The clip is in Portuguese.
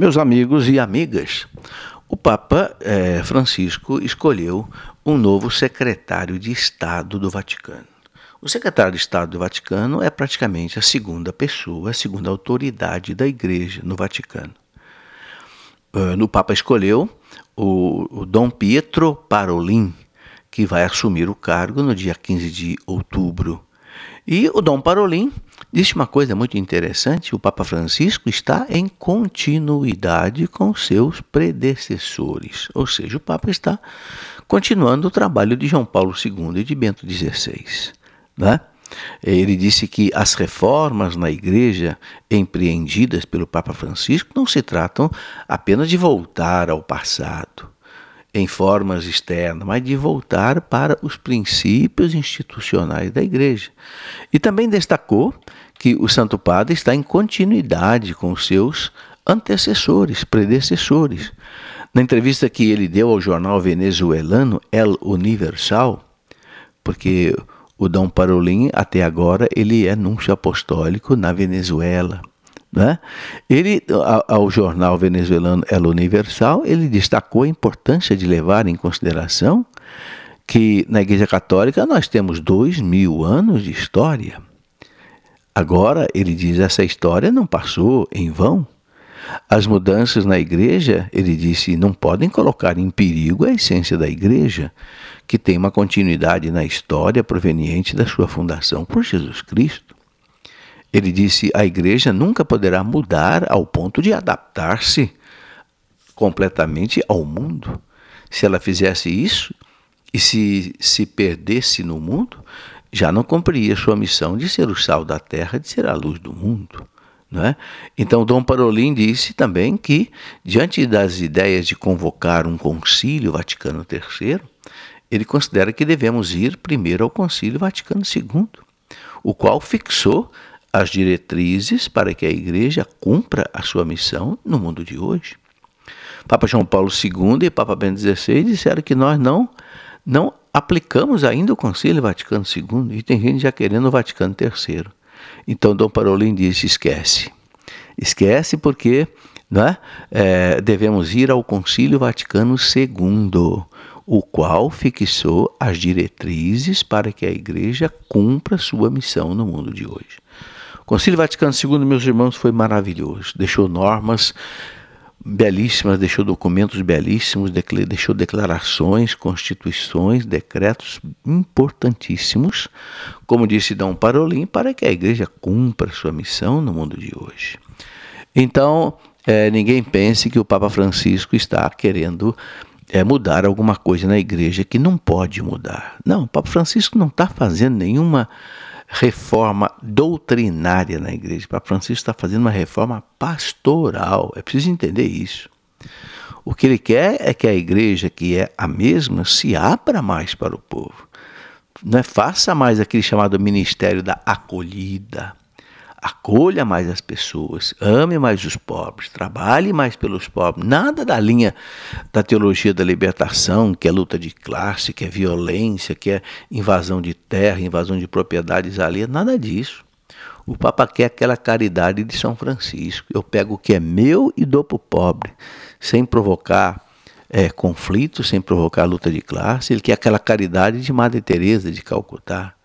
Meus amigos e amigas, o Papa Francisco escolheu um novo secretário de Estado do Vaticano. O secretário de Estado do Vaticano é praticamente a segunda pessoa, a segunda autoridade da Igreja no Vaticano. O Papa escolheu o Dom Pietro Parolin, que vai assumir o cargo no dia 15 de outubro. E o Dom Parolin disse uma coisa muito interessante: o Papa Francisco está em continuidade com seus predecessores, ou seja, o Papa está continuando o trabalho de João Paulo II e de Bento XVI. Né? Ele disse que as reformas na Igreja empreendidas pelo Papa Francisco não se tratam apenas de voltar ao passado, em formas externas, mas de voltar para os princípios institucionais da Igreja. E também destacou que o Santo Padre está em continuidade com os seus antecessores, predecessores. Na entrevista que ele deu ao jornal venezuelano El Universal, porque o Dom Parolin, até agora, ele é núncio apostólico na Venezuela. Né? Ele, ao jornal venezuelano El Universal, ele destacou a importância de levar em consideração que na Igreja Católica nós temos 2000 anos de história. Agora, ele diz, essa história não passou em vão. As mudanças na Igreja, ele disse, não podem colocar em perigo a essência da Igreja, que tem uma continuidade na história proveniente da sua fundação por Jesus Cristo. Ele disse, a Igreja nunca poderá mudar ao ponto de adaptar-se completamente ao mundo. Se ela fizesse isso e se perdesse no mundo, já não cumpria sua missão de ser o sal da terra, de ser a luz do mundo. Não é? Então, Dom Parolin disse também que, diante das ideias de convocar um concílio Vaticano III, ele considera que devemos ir primeiro ao concílio Vaticano II, o qual fixou as diretrizes para que a Igreja cumpra a sua missão no mundo de hoje. Papa João Paulo II e Papa Bento XVI disseram que nós não aplicamos ainda o Concílio Vaticano II e tem gente já querendo o Vaticano III. Então Dom Parolin disse, esquece porque devemos ir ao Concílio Vaticano II, o qual fixou as diretrizes para que a Igreja cumpra sua missão no mundo de hoje. O Concílio Vaticano II, meus irmãos, foi maravilhoso. Deixou normas belíssimas, deixou documentos belíssimos, deixou declarações, constituições, decretos importantíssimos, como disse Dom Parolin, para que a Igreja cumpra sua missão no mundo de hoje. Então, ninguém pense que o Papa Francisco está querendo mudar alguma coisa na Igreja que não pode mudar. Não, o Papa Francisco não está fazendo nenhuma reforma doutrinária na Igreja. O Papa Francisco está fazendo uma reforma pastoral. É preciso entender isso. O que ele quer é que a Igreja, que é a mesma, se abra mais para o povo. Não faça mais aquele chamado ministério da acolhida. Acolha mais as pessoas, ame mais os pobres, trabalhe mais pelos pobres. Nada da linha da teologia da libertação, que é luta de classe, que é violência, que é invasão de terra, invasão de propriedades alheias, nada disso. O Papa quer aquela caridade de São Francisco. Eu pego o que é meu e dou para o pobre, sem provocar conflito, sem provocar luta de classe. Ele quer aquela caridade de Madre Teresa de Calcutá.